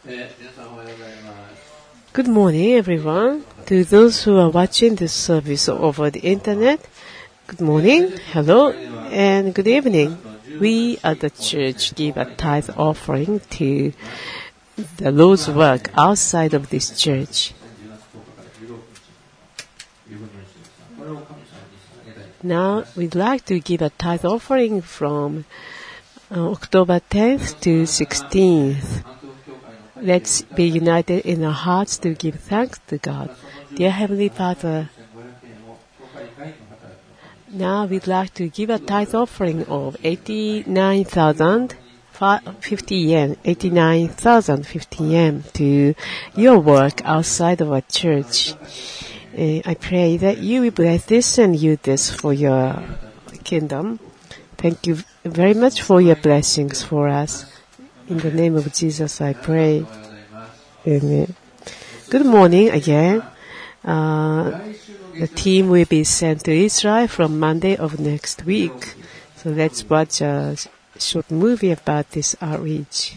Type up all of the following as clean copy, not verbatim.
Good morning, everyone. To those who are watching this service over the internet, good morning, hello, and good evening. We at the church give a tithe offering to the Lord's work outside of this church. Now, we'd like to give a tithe offering from October 10th to 16th. Let's be united in our hearts to give thanks to God. Dear Heavenly Father, now we'd like to give a tithe offering of 89,050 yen, 89,050 yen to your work outside of our church. I pray that you will bless this and use this for your kingdom. Thank you very much for your blessings for us. In the name of Jesus, I pray. Amen. Good morning again. The team will be sent to Israel from Monday of next week. So let's watch a short movie about this outreach.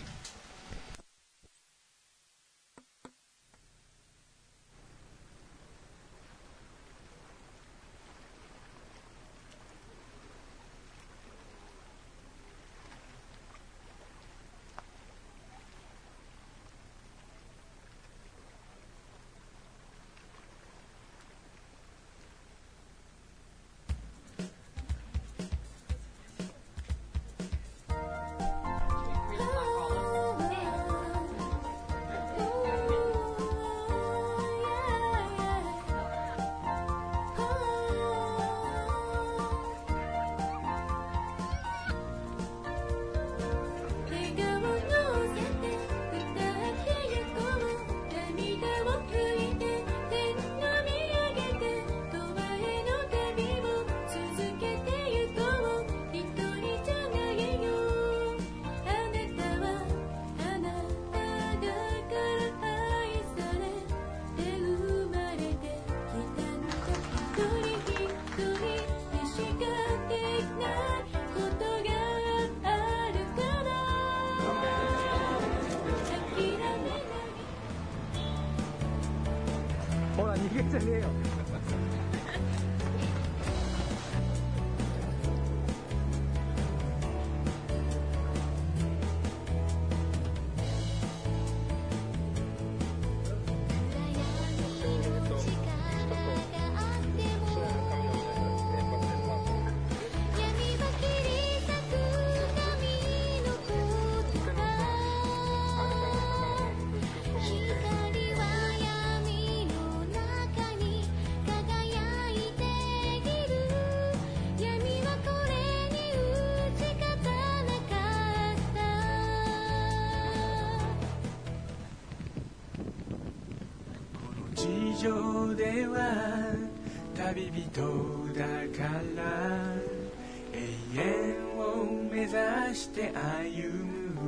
では旅人だから永遠を目指して歩む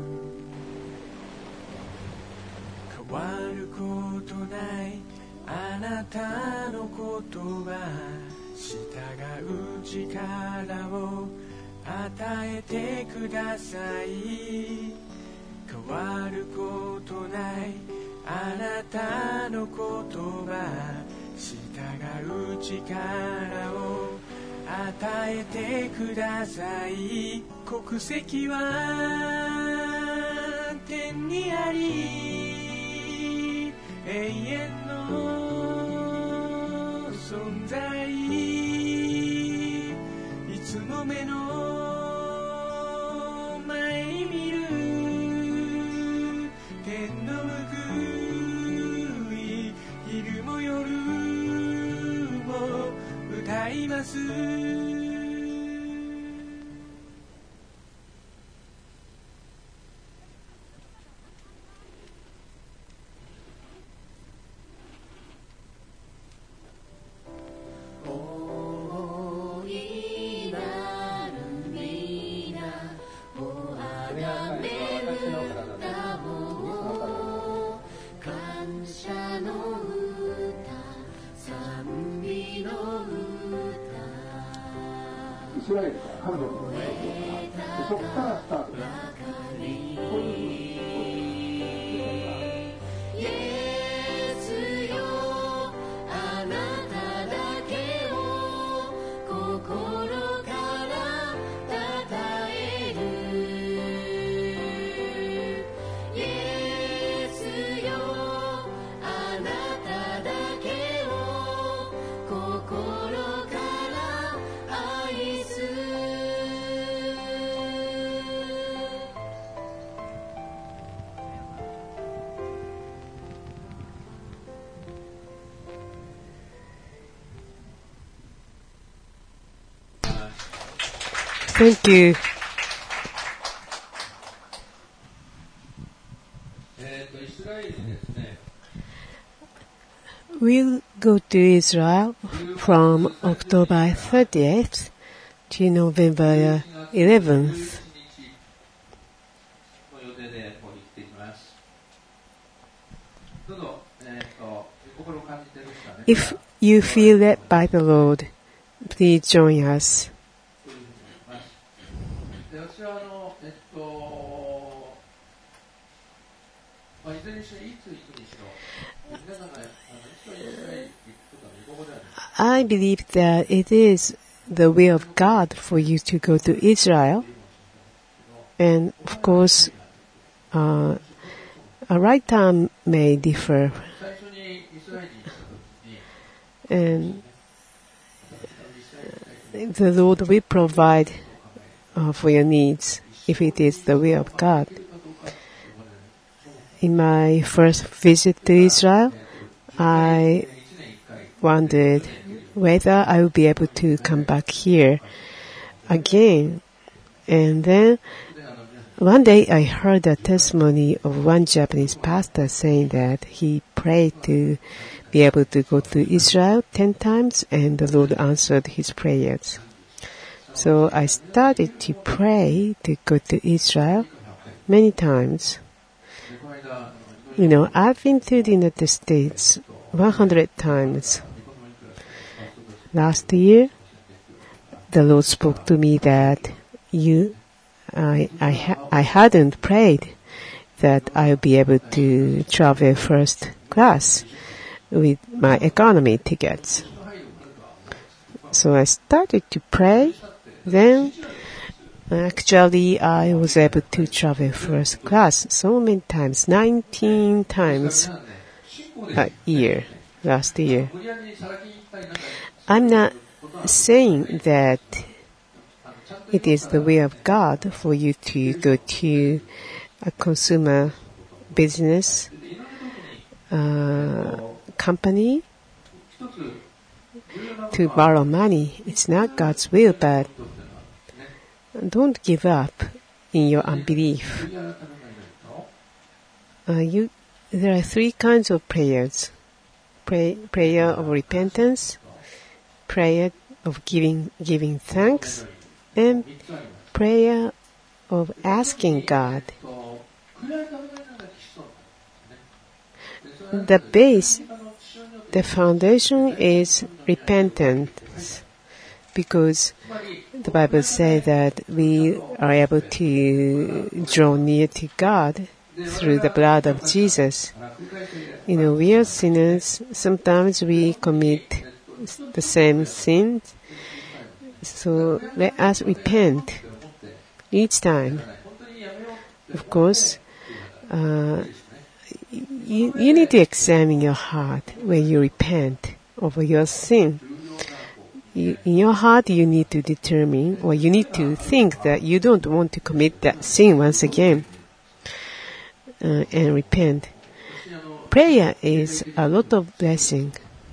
変わることないあなたの言葉従う力を与えてください変わることないあなたの言葉従う力を与えてください国籍は天にあり永遠の存在いつも目の前に見る天の向く昼も夜も歌いますイスラエルから彼女のところに行くから、そこからスタートです。こういうふうに Thank you. We'll go to Israel from October 30th to November 11th. If you feel led by the Lord, please join us. I believe that it is the will of God for you to go to Israel. And of course, a right time may differ. And the Lord will provide for your needs if it is the will of God. In my first visit to Israel, I wondered whether I would be able to come back here again. And then one day I heard a testimony of one Japanese pastor saying that he prayed to be able to go to Israel 10 times and the Lord answered his prayers. So I started to pray to go to Israel many times. You know, I've been to the United States 100 times. Last year, the Lord spoke to me that I hadn't prayed that I'll be able to travel first class with my economy tickets. So I started to pray. Then, actually, I was able to travel first class so many times, 19 times a year, last year. I'm not saying that it is the will of God for you to go to a consumer business company to borrow money. It's not God's will, but don't give up in your unbelief. There are three kinds of prayers. Prayer of repentance, prayer of giving thanks, and prayer of asking God. The foundation is repentance, because the Bible says that we are able to draw near to God through the blood of Jesus. You know, we are sinners. Sometimes we commit the same sins. So let us repent each time. Of course, you need to examine your heart when you repent of your sin. In your heart, you need to determine, or you need to think that you don't want to commit that sin once again and repent. Prayer is a lot of blessing.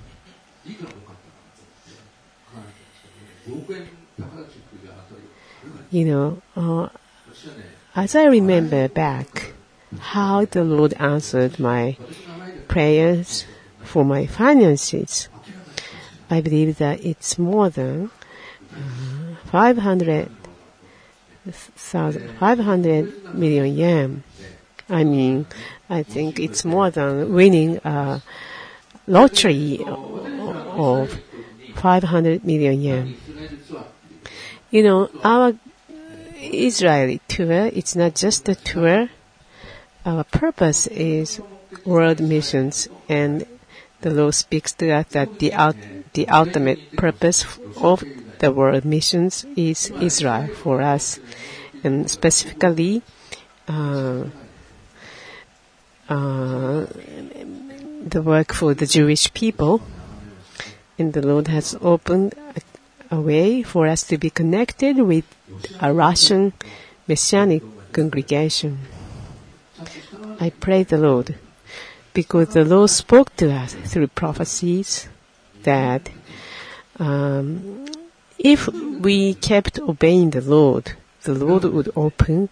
You know, as I remember back how the Lord answered my prayers for my finances, I believe that it's more than 500 million yen. I mean, I think it's more than winning a lottery of 500 million yen. You know, our Israeli tour, it's not just a tour. Our purpose is world missions, and the Lord speaks to us that the ultimate purpose of the world missions is Israel for us, and specifically the work for the Jewish people. And the Lord has opened a way for us to be connected with a Russian Messianic congregation. I pray the Lord, because the Lord spoke to us through prophecies that if we kept obeying the Lord would open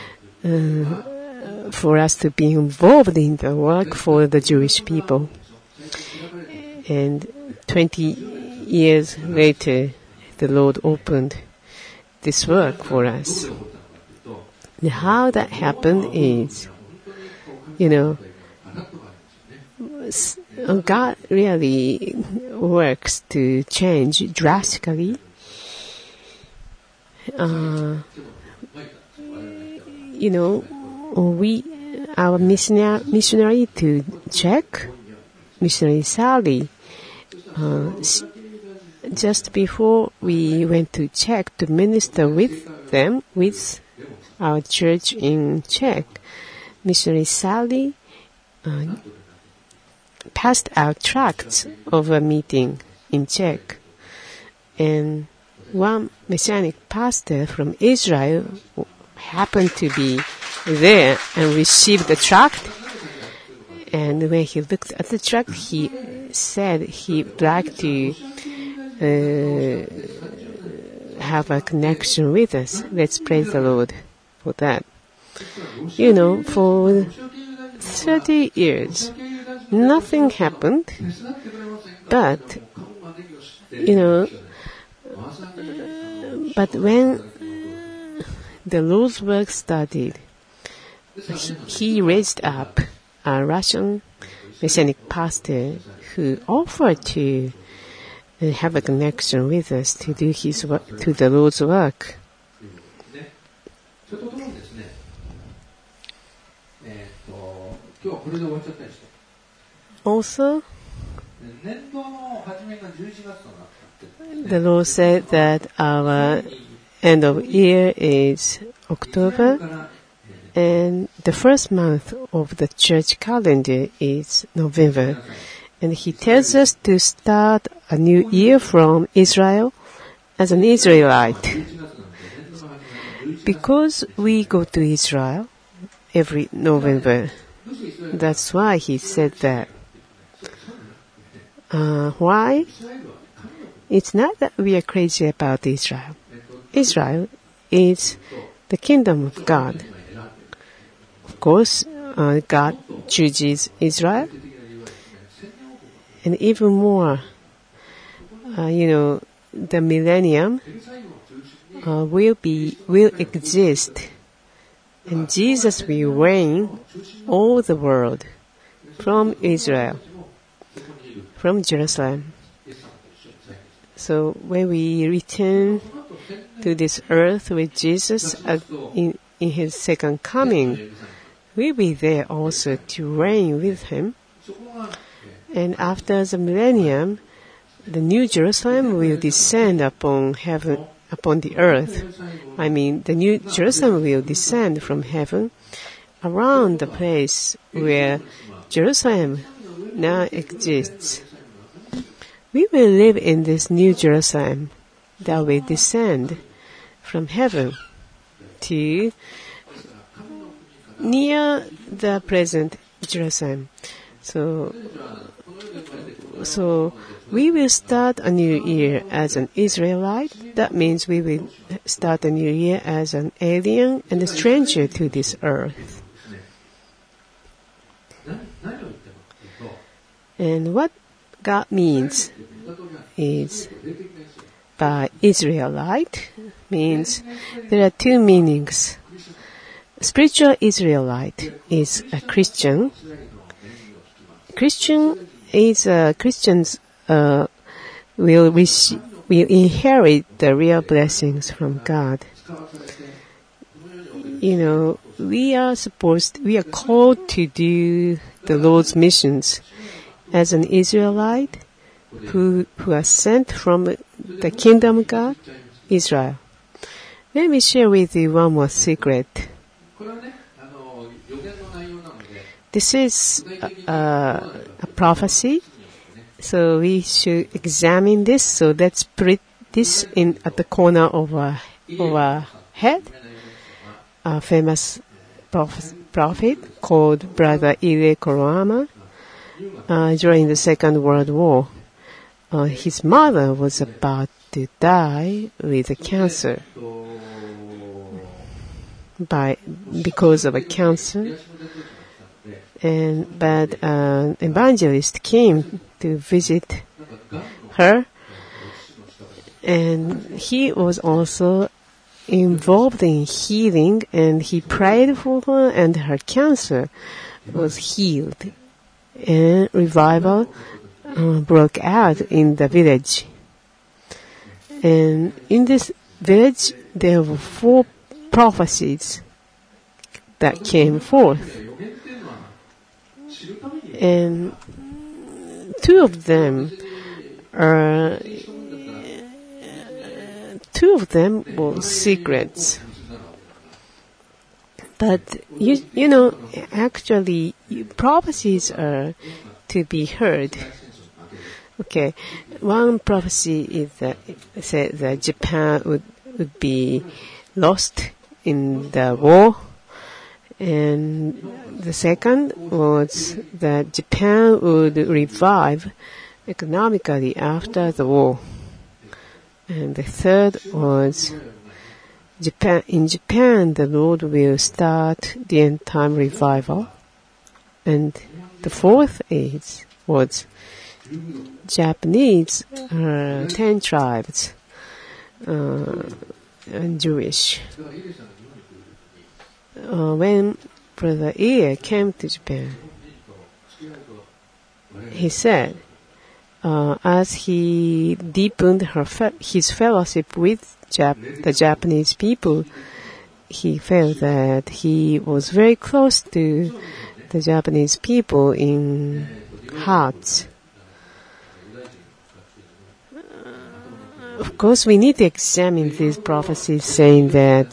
for us to be involved in the work for the Jewish people. And 20 years later, the Lord opened this work for us. And how that happened is, God really works to change drastically. Our missionary to Czech, Missionary Sally, just before we went to Czech to minister with them, with our church in Czech, Missionary Sally passed out tracts of a meeting in Czech. And one Messianic pastor from Israel happened to be there and received the tract. And when he looked at the tract, he said he'd like to have a connection with us. Let's praise the Lord for that. For 30 years, nothing happened, but, but when the Lord's work started, he raised up a Russian Messianic pastor who offered to have a connection with us to do his work, to the Lord's work. Also, the Lord said that our end of year is October, and the first month of the church calendar is November. And He tells us to start a new year from Israel as an Israelite. Because we go to Israel every November, that's why He said that. Why? It's not that we are crazy about Israel. Israel is the kingdom of God. Of course, God chooses Israel. And even more, the millennium will exist. And Jesus will reign all the world from Israel, from Jerusalem. So when we return to this earth with Jesus in His second coming, we'll be there also to reign with Him. And after the millennium, the New Jerusalem will descend upon heaven, upon the earth. I mean, the New Jerusalem will descend from heaven around the place where Jerusalem now exists. We will live in this New Jerusalem that will descend from heaven to near the present Jerusalem. So we will start a new year as an Israelite. That means we will start a new year as an alien and a stranger to this earth. And what God means is by Israelite means there are two meanings. Spiritual Israelite is a Christian. Christians will inherit the real blessings from God. We are called to do the Lord's missions as an Israelite who are sent from the kingdom of God, Israel. Let me share with you one more secret. This is a prophecy, so we should examine this. So let's put this at the corner of our head. A famous prophet called Brother Ire Korama during the Second World War. His mother was about to die with a cancer because of a cancer. But an evangelist came to visit her, and he was also involved in healing, and he prayed for her, and her cancer was healed. And revival broke out in the village. And in this village, there were 4 prophecies that came forth. And 2 of them were secrets. But you know, actually, prophecies are to be heard. Okay, one prophecy is that said that Japan would be lost in the war, and the second was that Japan would revive economically after the war, and the third was in Japan the Lord will start the end time revival, and the fourth was Japanese 10 tribes and Jewish. When Brother Ie came to Japan, he said, as he deepened his fellowship with the Japanese people, he felt that he was very close to the Japanese people in hearts. Of course, we need to examine these prophecies saying that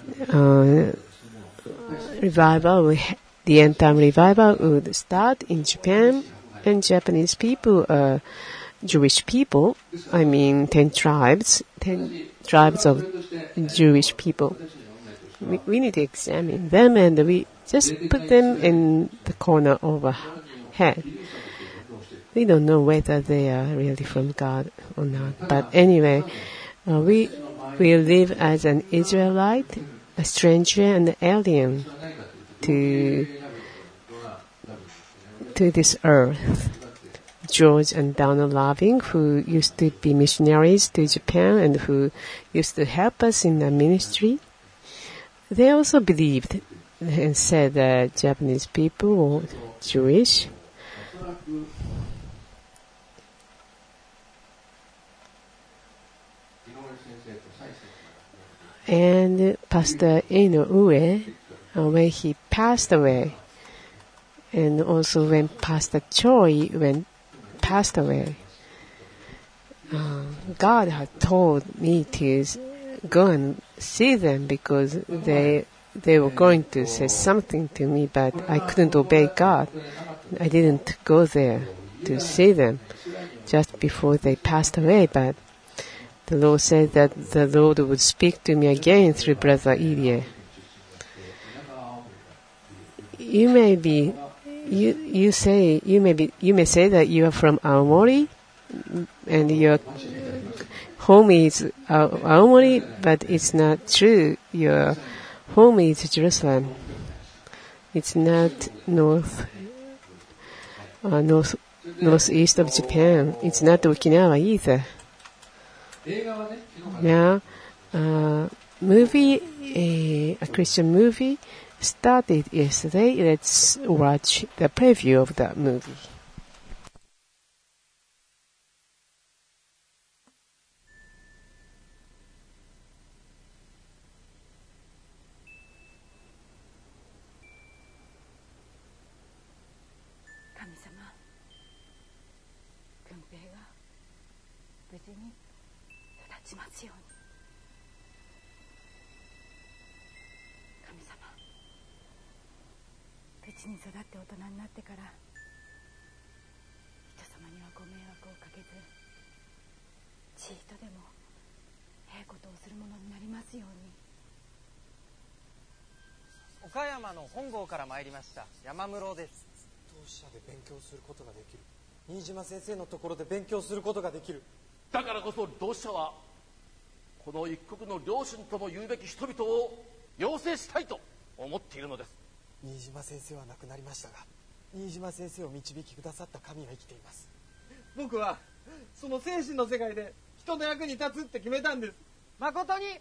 the end time revival would start in Japan, and Japanese people are Jewish people. I mean, 10 tribes of Jewish people. We need to examine them, and we just put them in the corner of our head. We don't know whether they are really from God or not. But anyway, we live as an Israelite, a stranger and alien to this earth. George and Donna Loving, who used to be missionaries to Japan and who used to help us in the ministry, they also believed and said that Japanese people were Jewish. And Pastor Inoue, when he passed away, and also when Pastor Choi passed away, God had told me to go and see them because they were going to say something to me, but I couldn't obey God. I didn't go there to see them just before they passed away, but the Lord said that the Lord would speak to me again through Brother Irie. You may say that you are from Aomori, and your home is Aomori, but it's not true. Your home is Jerusalem. It's not northeast of Japan. It's not Okinawa either. Now, a Christian movie started yesterday. Let's watch the preview of that movie. 岡山の本郷から参りました山室です。 当社で勉強することができる。新島先生のところで勉強することができる。 だからこそ同志社はこの一国の両親とも言うべき人々を養成したいと思っているのです。 新島先生は亡くなりましたが、新島先生を導きくださった神が生きています。 僕はその精神の世界で人の役に立つって決めたんです。 誠に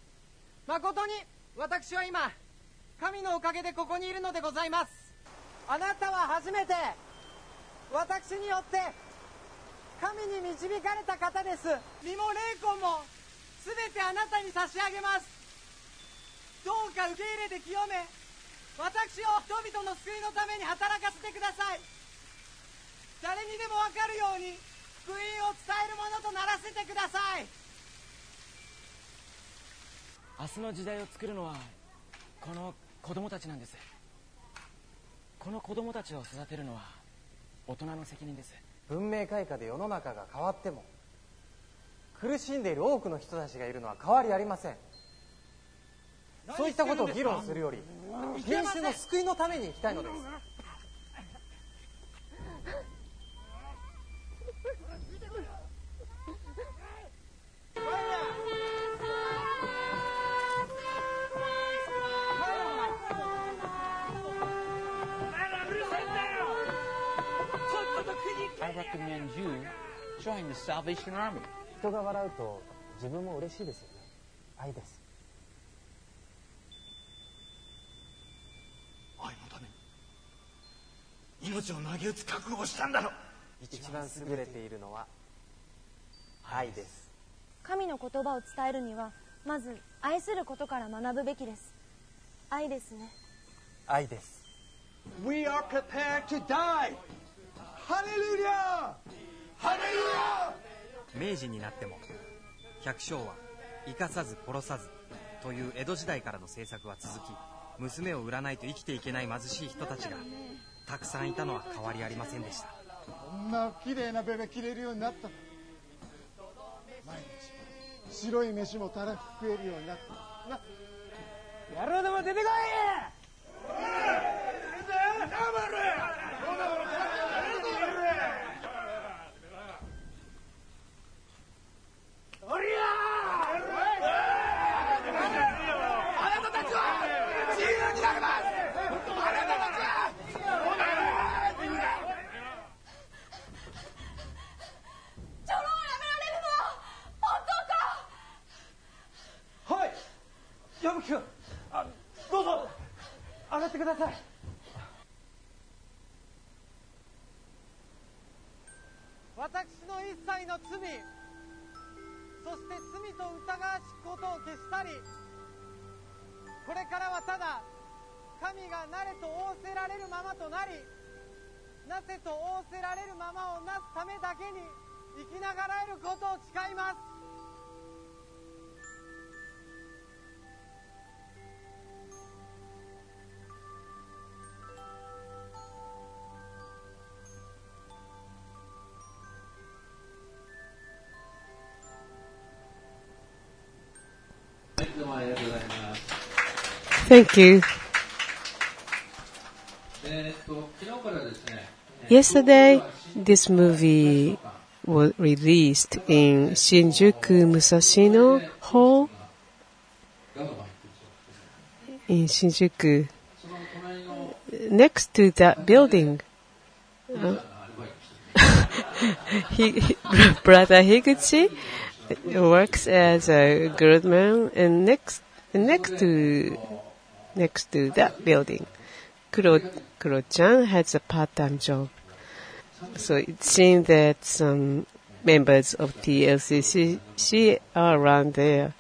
私は今神のおかげでここにいるのでございます。あなたは初めて私によって神に導かれた方です。身も霊魂も全てあなたに差し上げます。どうか受け入れて清め、私を人々の救いのために働かせてください。誰にでも分かるように福音を伝えるものとならせてください。 明日の時代を作るのはこの子供たちなんです。この子供たちを育てるのは大人の責任です。 文明開化で世の中が変わっても苦しんでいる多くの人たちがいるのは変わりありません。そういったことを議論するより人種の救いのために生きたいのです。 I recommend you join the Salvation Army. 人が笑うと自分も嬉しいですよね。愛です。 愛のために命を投げ打つ覚悟をしたんだろ。 一番優れているのは愛です。 神の言葉を伝えるにはまず愛することから学ぶべきです。愛ですね。 愛です。 We are prepared to die. ハレルヤハレルヤ。 明治になっても百姓は生かさず殺さずという江戸時代からの政策は続き、娘を売らないと生きていけない貧しい人たちがたくさんいたのは変わりありませんでした。 こんな綺麗なベベ着れるようになった。毎日白い飯もたらふく食えるようになった。 野郎ども出てこい。矢吹君、どうぞ上がってください。 私の一切の罪、そして罪と疑わしきことを消したり、これからはただ神がなれと仰せられるままとなり、なせと仰せられるままをなすためだけに生きながらえることを誓います。 Thank you. Yesterday, this movie was released in Shinjuku Musashino Hall in Shinjuku. Next to that building, Brother Higuchi works as a groomsman, and next to that building, Kuro-chan has a part-time job. So it seems that some members of TLCC are around there.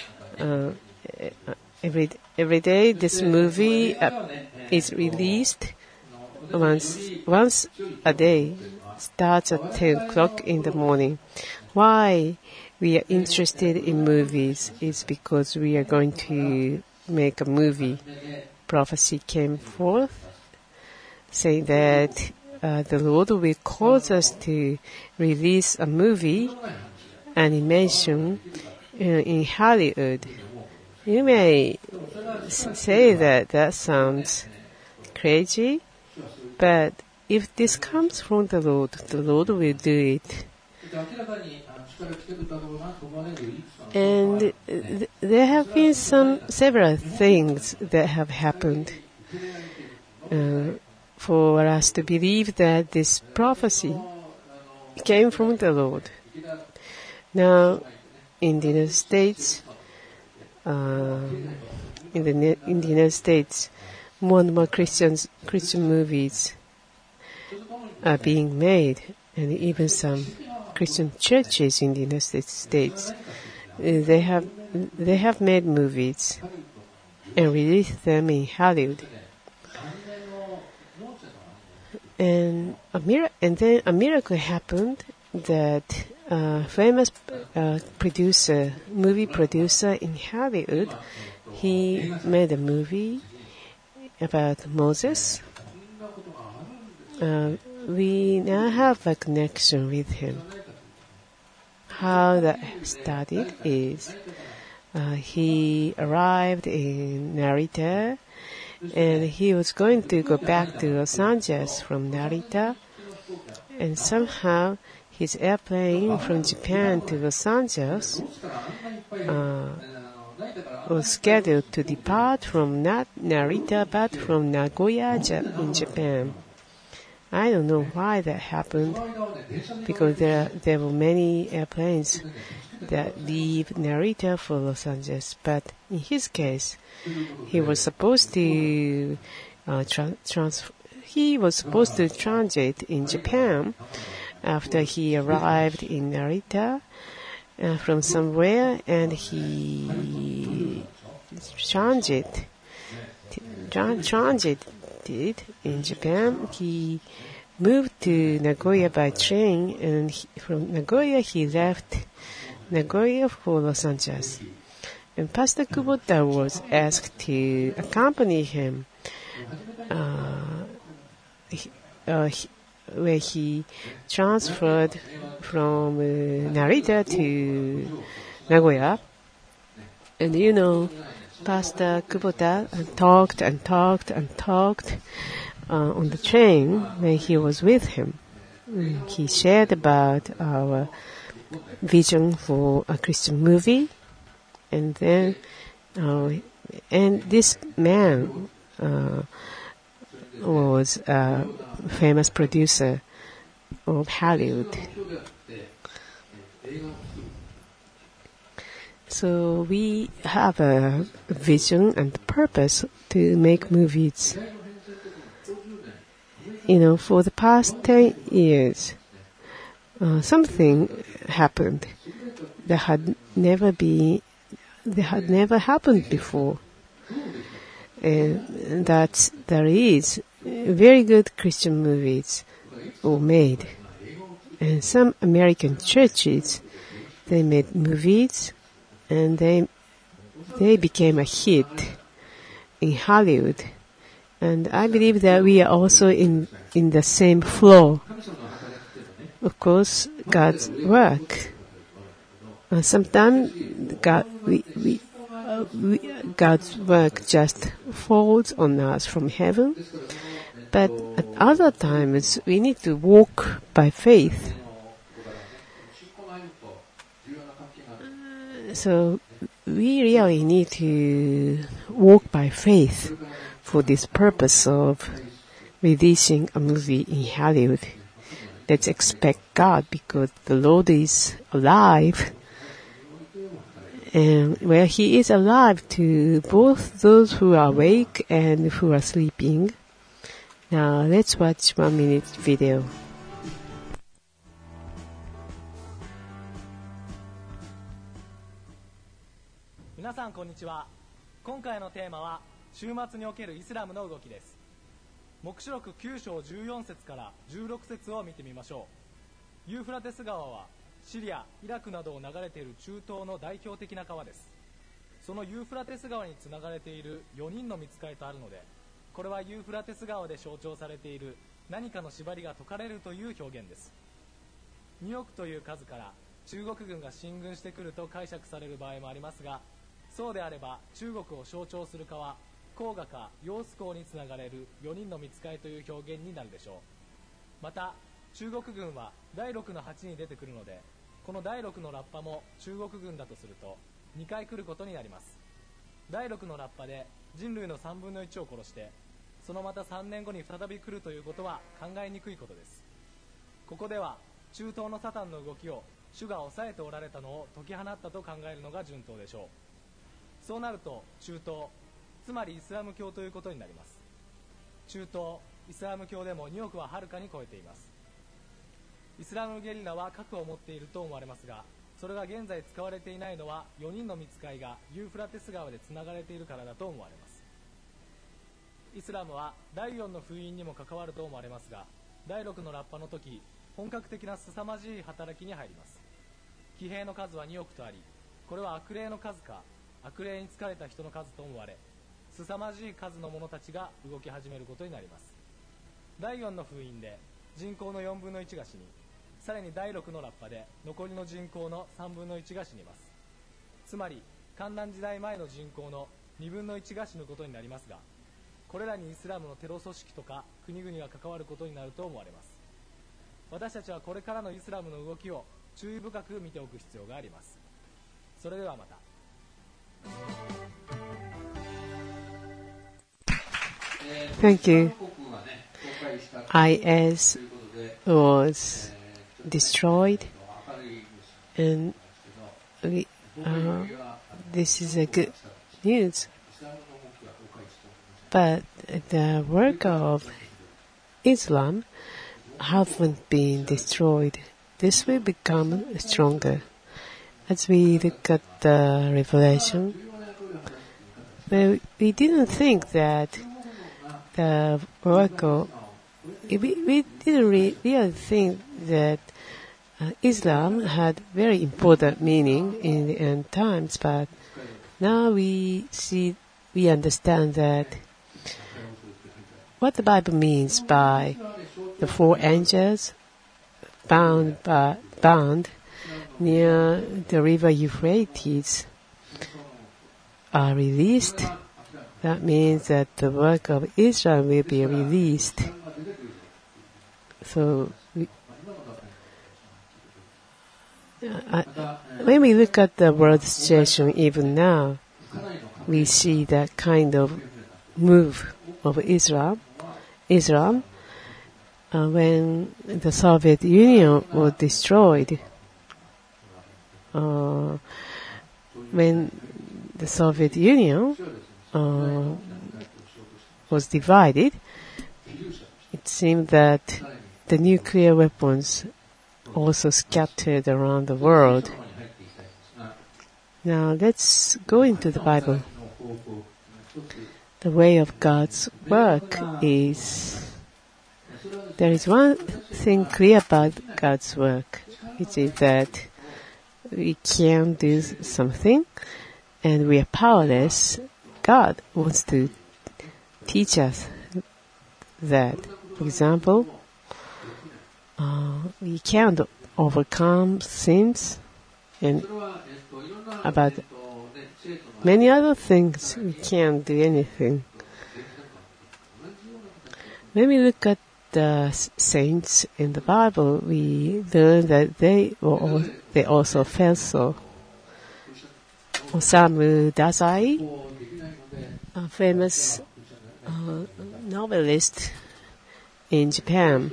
Every day this movie is released once a day, starts at 10 o'clock in the morning. Why we are interested in movies is because we are going to make a movie. Prophecy came forth saying that the Lord will cause us to release a movie, animation, in Hollywood. You may say that sounds crazy, but if this comes from the Lord will do it. And there have been several things that have happened for us to believe that this prophecy came from the Lord. Now, in the United States, more and more Christian movies are being made, and even some Christian churches in the United States, they have made movies and released them in Hollywood. And then a miracle happened that famous movie producer in Hollywood, he made a movie about Moses. We now have a connection with him. How that started is he arrived in Narita, and he was going to go back to Los Angeles from Narita, and somehow his airplane from Japan to Los Angeles was scheduled to depart from not Narita but from Nagoya in Japan. I don't know why that happened, because there were many airplanes that leave Narita for Los Angeles. But in his case, he was supposed to transit in Japan after he arrived in Narita from somewhere, and he transited in Japan. He moved to Nagoya by train, and from Nagoya he left Nagoya for Los Angeles. And Pastor Kubota was asked to accompany him where he transferred from Narita to Nagoya. And Pastor Kubota talked on the train when he was with him. He shared about our vision for a Christian movie, and then and this man was a famous producer of Hollywood. So we have a vision and purpose to make movies. For the past 10 years, something happened that had never happened before. And that there is very good Christian movies were made. And some American churches, they made movies, and they became a hit in Hollywood. And I believe that we are also in the same flow. Of course, God's work. Sometimes God's work just falls on us from heaven. But at other times, we need to walk by faith. So we really need to walk by faith for this purpose of releasing a movie in Hollywood. Let's expect God, because the Lord is alive, and where He is alive to both those who are awake and who are sleeping. Now let's watch 1-minute video. 皆さんこんにちは。今回のテーマは週末におけるイスラムの動きです。黙示録9章14節から16節を見てみましょう。ユーフラテス川はシリア、イラクなどを流れている中東の代表的な川です。そのユーフラテス川につながれている4人の御使いとあるので、これはユーフラテス川で象徴されている何かの縛りが解かれるという表現です。2億という数から中国軍が進軍してくると解釈される場合もありますが、そうであれば中国を象徴する川、黄河か揚子江につながれる4人の御使いという表現になるでしょう。また中国軍は第6の8に出てくるので、 この第6のラッパも中国軍だとすると2回来ることになります。第6のラッパで人類の3分の1を殺して、そのまた3年後に再び来るということは考えにくいことです。ここでは中東のサタンの動きを主が抑えておられたのを解き放ったと考えるのが順当でしょう。そうなると中東、つまりイスラム教ということになります。中東、イスラム教でも2億ははるかに超えています。イスラムゲリラは核を持っていると思われますが、それが現在使われていないのは4人の御使いがユーフラテス川でつながれているからだと思われます。イスラムは第4の封印にも関わると思われますが、第6のラッパの時、本格的な凄まじい働きに入ります。騎兵の数は2億とあり、これは悪霊の数か悪霊に疲れた人の数と思われ、凄まじい数の者たちが動き始めることになります。第4の封印で人口の4分の1が死に、さらに第6のラッパで残りの人口の3分の1が死にます。つまり観覧時代前の人口の2分の1が死ぬことになりますが、これらにイスラムのテロ組織とか国々が関わることになると思われます。私たちはこれからのイスラムの動きを注意深く見ておく必要があります。それではまた。 Thank you. IS was destroyed, and this is a good news. But the work of Islam haven't been destroyed. This will become stronger. As we look at the Revelation, we didn't think that the work of we didn't really think that Islam had very important meaning in the end times, but now we understand that what the Bible means by the 4 angels bound near the river Euphrates are released. That means that the work of Israel will be released. So when we look at the world situation even now, we see that kind of move of Islam. When the Soviet Union was destroyed, when the Soviet Union was divided, it seemed that the nuclear weapons also scattered around the world. Now let's go into the Bible. The way of God's work is, there is one thing clear about God's work, which is that we can do something and we are powerless. God wants to teach us that. For example, we can't overcome sins, and about many other things we can't do anything. When we look at the saints in the Bible, we learn that they also felt so. Osamu Dazai, a famous novelist in Japan,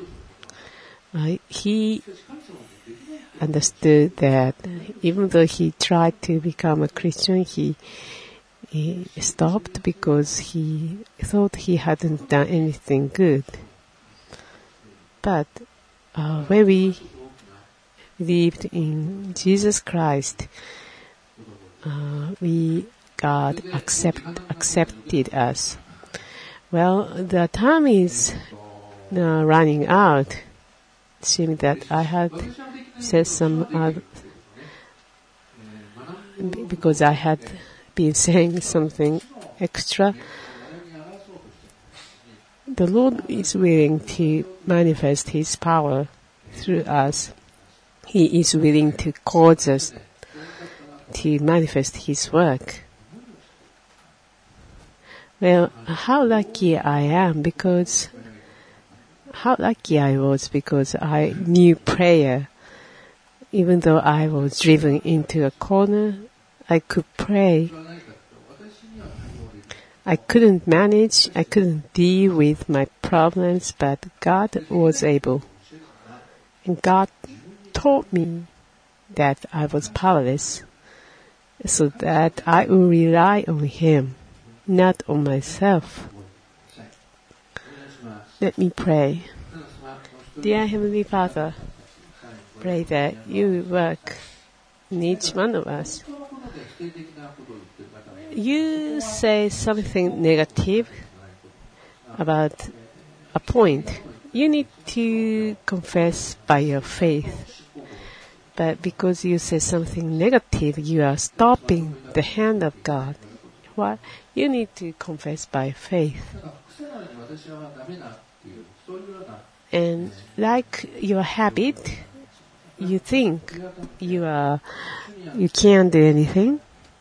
he understood that even though he tried to become a Christian, he stopped because he thought he hadn't done anything good. But when we believed in Jesus Christ, God accepted us. Well, the time is now running out. It seems that I had said some because I had been saying something extra. The Lord is willing to manifest His power through us. He is willing to cause us to manifest His work. Well, how lucky I was because I knew prayer even though I was driven into a corner, I could pray. I couldn't manage, I couldn't deal with my problems, but God was able. And God taught me that I was powerless, so that I would rely on Him, not on myself. Let me pray. Dear Heavenly Father, pray that you work in each one of us. You say something negative about a point. You need to confess by your faith. But because you say something negative, you are stopping the hand of God. What? You need to confess by faith. And like your habit, you think you can't do anything.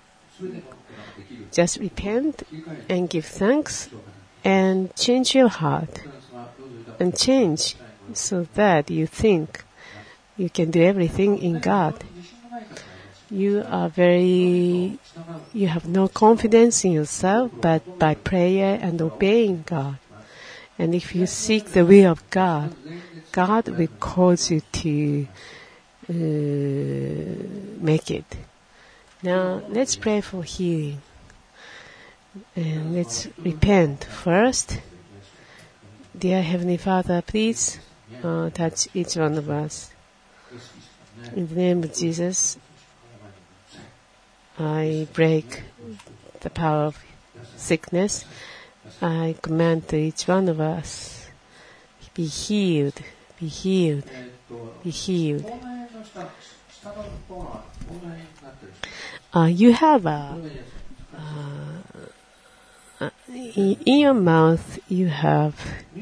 Just repent and give thanks and change your heart and change so that you think you can do everything in God. You have no confidence in yourself, but by prayer and obeying God. And if you seek the will of God, God will cause you to make it. Now, let's pray for healing. And let's repent first. Dear Heavenly Father, please touch each one of us. In the name of Jesus, I break the power of sickness. I command to each one of us, be healed, be healed, be healed. You have in your mouth you have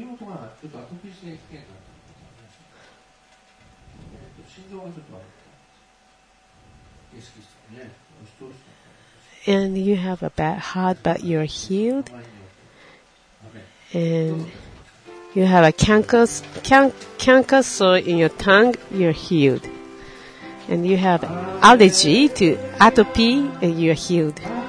and you have a bad heart, but you're healed. And you have a canker sore in your tongue, you're healed. And you have allergy to atopy, and you're healed.